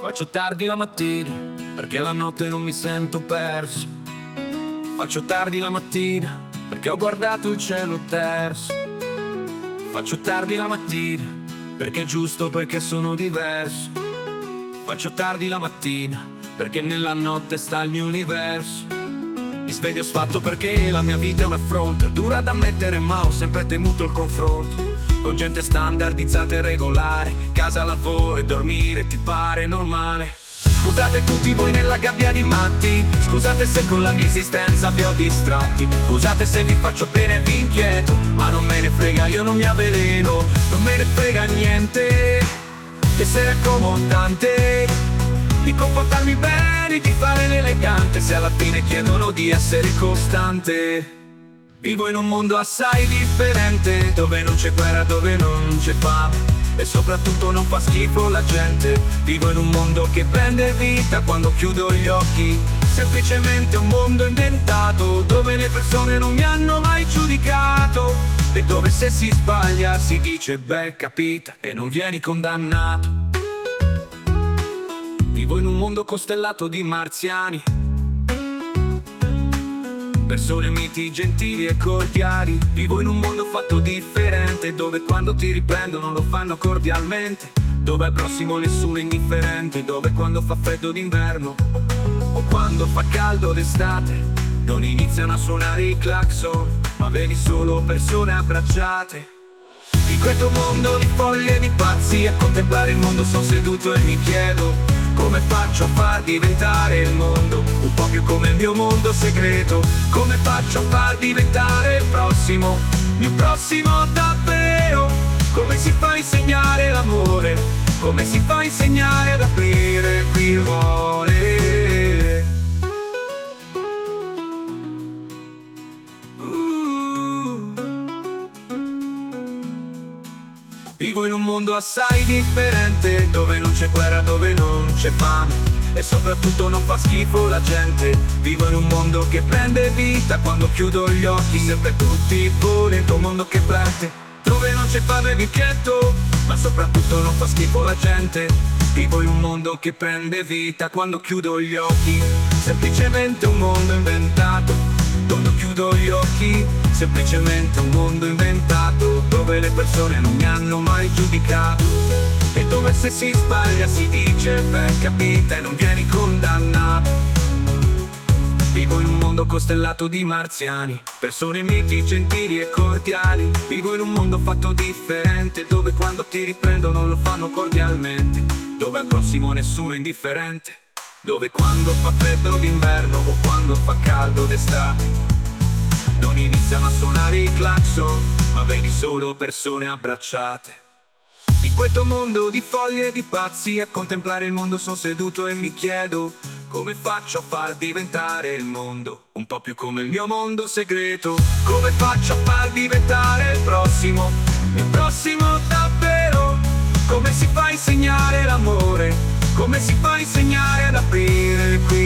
Faccio tardi la mattina, perché la notte non mi sento perso. Faccio tardi la mattina, perché ho guardato il cielo terzo. Faccio tardi la mattina, perché è giusto, perché sono diverso. Faccio tardi la mattina, perché nella notte sta il mio universo. Mi sveglio sfatto perché la mia vita è un affronto, dura da ammettere ma ho sempre temuto il confronto. Con gente standardizzata e regolare, casa, lavoro e dormire ti pare normale. Scusate tutti voi nella gabbia di matti, scusate se con la mia esistenza vi ho distratti, scusate se vi faccio bene e vi inquieto, ma non me ne frega, io non mi avveleno, non me ne frega niente. Essere accomodante, di comportarmi bene, di fare l'elegante, se alla fine chiedono di essere costante. Vivo in un mondo assai differente, dove non c'è guerra, dove non c'è fame e soprattutto non fa schifo la gente. Vivo in un mondo che prende vita quando chiudo gli occhi, semplicemente un mondo inventato, dove le persone non mi hanno mai giudicato e dove se si sbaglia si dice beh capita e non vieni condannato. Vivo in un mondo costellato di marziani, persone miti, gentili e cordiali. Vivo in un mondo fatto differente, dove quando ti riprendono lo fanno cordialmente, dove al prossimo nessuno è indifferente, dove quando fa freddo d'inverno o quando fa caldo d'estate non iniziano a suonare i clacson, ma vedi solo persone abbracciate. In questo mondo di folli e di pazzi, a contemplare il mondo sono seduto e mi chiedo come faccio a far diventare il mondo un po' più come il mio mondo segreto. Come faccio a far diventare il prossimo, mio prossimo davvero. Come si fa a insegnare l'amore, come si fa a insegnare ad aprire qui il cuore. Vivo in un mondo assai differente, dove non c'è guerra, dove non c'è fame e soprattutto non fa schifo la gente. Vivo in un mondo che prende vita quando chiudo gli occhi, sempre tutti volendo un mondo che parte, dove non c'è fame e vecchietto, ma soprattutto non fa schifo la gente. Vivo in un mondo che prende vita quando chiudo gli occhi, semplicemente un mondo inventato. Quando chiudo gli occhi, semplicemente un mondo inventato, dove le persone non mi hanno mai giudicato e dove se si sbaglia si dice beh capita e non vieni condannato. Vivo in un mondo costellato di marziani, persone miti, gentili e cordiali. Vivo in un mondo fatto differente, dove quando ti riprendono lo fanno cordialmente, dove al prossimo nessuno è indifferente, dove quando fa freddo d'inverno o quando fa caldo d'estate non iniziano a suonare i clacson, ma vedi solo persone abbracciate. In questo mondo di folli e di pazzi, a contemplare il mondo sono seduto e mi chiedo come faccio a far diventare il mondo un po' più come il mio mondo segreto. Come faccio a far diventare il prossimo davvero. Come si fa a insegnare l'amore, come si fa a insegnare ad aprire qui